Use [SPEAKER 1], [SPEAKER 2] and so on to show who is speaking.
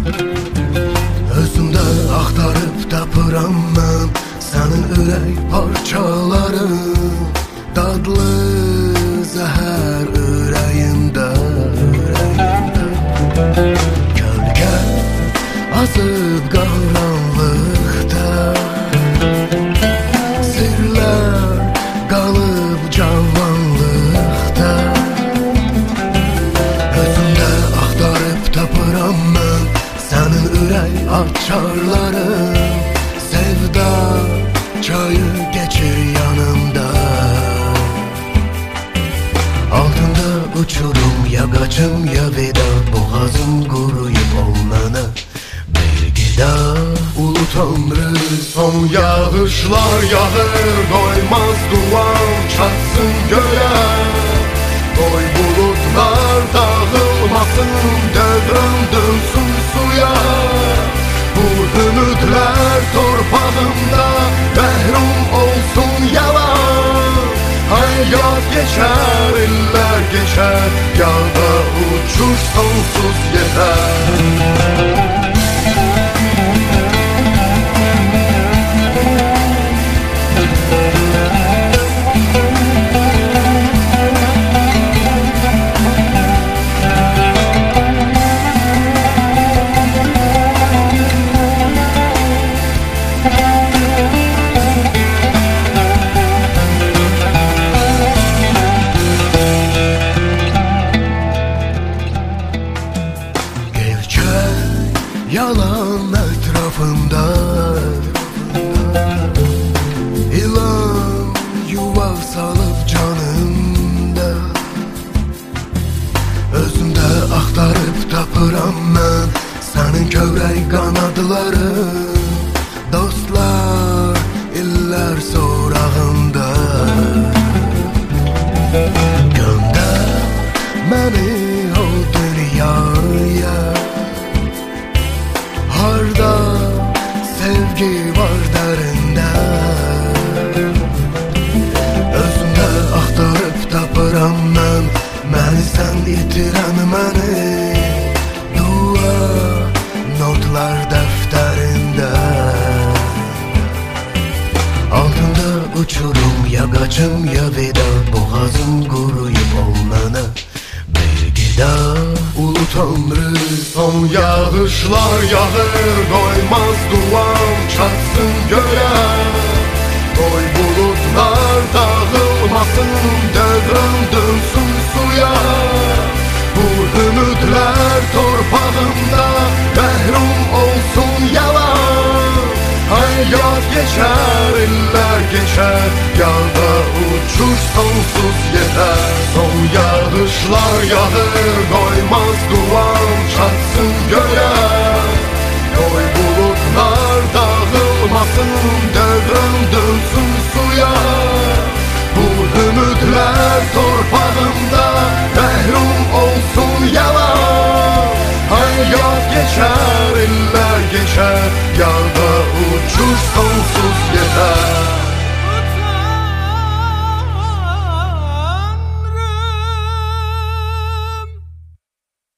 [SPEAKER 1] Özümdə axtarıb tapıram mən sənin ürək parçaların. Dadlı zəhər ürəyimdə. Kölgə azıb qaranlıqda. Sirlər qalıb cavanlıqda. Özümdə axtarıb tapıram mən sənin ürək açarların. Sevda çayı geçir yanımda. Altında uçurum ya qaçım ya veda. Boğazım quruyub olmana bir gida. Ulu Tanrı son yağışlar yağır. Doymaz duam çatsın göğe. Doy bulutlar dağılmasın. Dövrüm dönsün suya. Vur ümidlər torpağımda. Məhrum olsun yalan. Hayat geçer, iller geçer. Yağda uçuş sonsuz yeter. Yalan etrafında. İlan yuva salıp canımda. Özümdə axtarıb tapıram mən sənin kövrək qanadların. Dostlar illər sorağında. Gönder məni o dünyaya. Harda sevgi var dərində. Özümdə axtarıb tapıram mən məni sən itirən məni. Dua notlar dəftərində. Altında uçurum ya qaçım ya veda. Boğazım quruyub olmana bir gida. Ulu Tanrı son yağışlar yağır. Doymaz duam çatsın göğe. Doy bulutlar dağılmasın. Dövrüm dönsün suya. Vur ümidlər torpağımda. Məhrum olsun yalan. Hayat geçer, iller geçer. Yağda uçuş sonsuz yeter. Son yağışlar yağır. Doymaz duam çatsın göğe. Doy bulutlar dağılmasın. Dövrüm dönsün suya. Vur ümidlər torpağımda. Məhrum olsun yalan. Hayat geçer, iller geçer. Yağda uçuş sonsuz